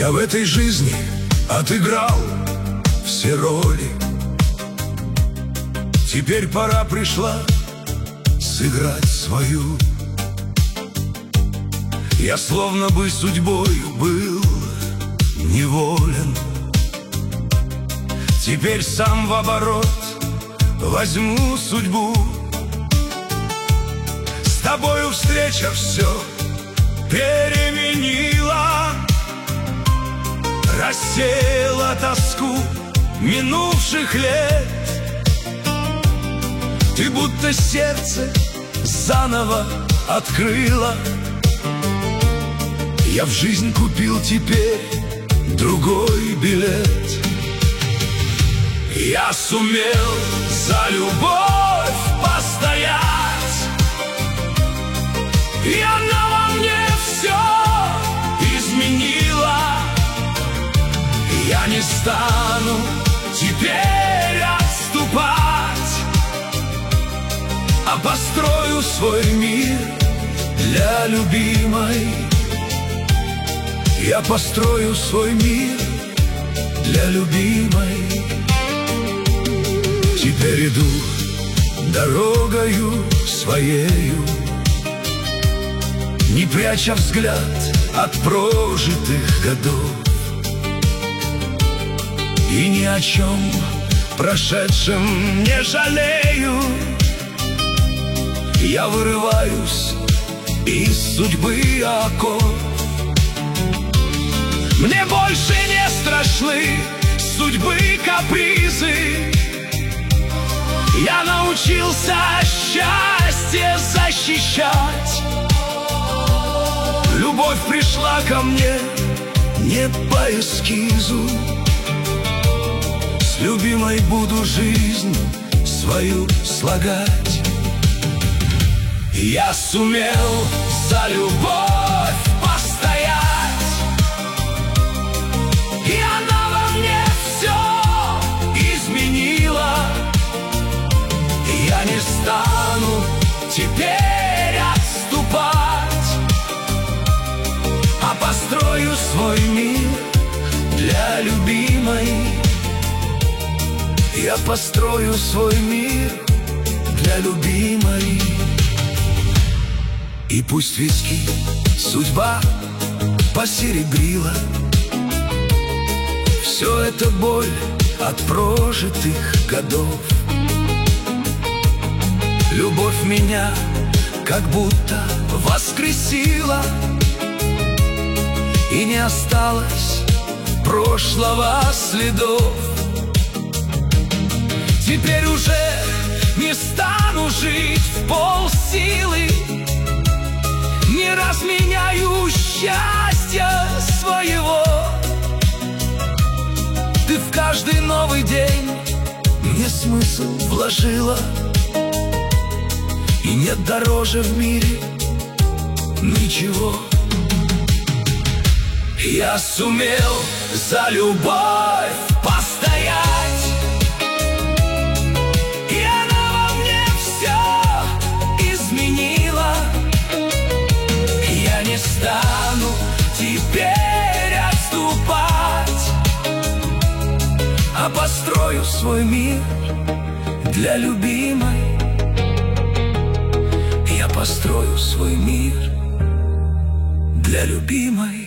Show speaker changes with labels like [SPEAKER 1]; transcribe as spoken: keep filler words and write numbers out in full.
[SPEAKER 1] Я в этой жизни отыграл все роли. Теперь пора пришла сыграть свою. Я словно бы судьбою был неволен. Теперь сам в оборот возьму судьбу. С тобою встреча все переменила, рассеяла тоску минувших лет. Ты будто сердце заново открыла. Я в жизнь купил теперь другой билет. Я сумел за любовь постоять, и она во мне все изменила. Я не стану теперь отступать, а построю свой мир для любимой. Я построю свой мир для любимой. Теперь иду дорогою своею, не пряча взгляд от прожитых годов, и ни о чем прошедшем не жалею. Я вырываюсь из судьбы оков. Мне больше не страшны судьбы капризы. Я научился счастье защищать. Любовь пришла ко мне не по эскизу. С любимой буду жизнь свою слагать. Я сумел за любовь постоять, и она во мне все изменила. Я не стану теперь отступать, а построю свой мир для любимой. Я построю свой мир для любимой. И пусть виски судьба посеребрила, все это боль от прожитых годов. Любовь меня как будто воскресила, и не осталось прошлого следов. Теперь уже не стану жить в полсилы, не разменяю счастья своего. Ты в каждый новый день мне смысл вложила, и нет дороже в мире ничего. Я сумел за любовь постоять, и она во мне все изменила. Я не стану теперь отступать, а построю свой мир для любимой. Я построю свой мир для любимой.